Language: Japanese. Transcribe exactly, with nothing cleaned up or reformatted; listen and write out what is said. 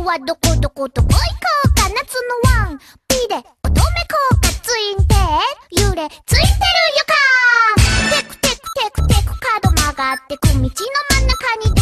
はどこどこどこ行こうか、夏のワン P で乙女効果ツインテール幽霊ついてるよか。テクテクテクテク角曲がってく道の真ん中に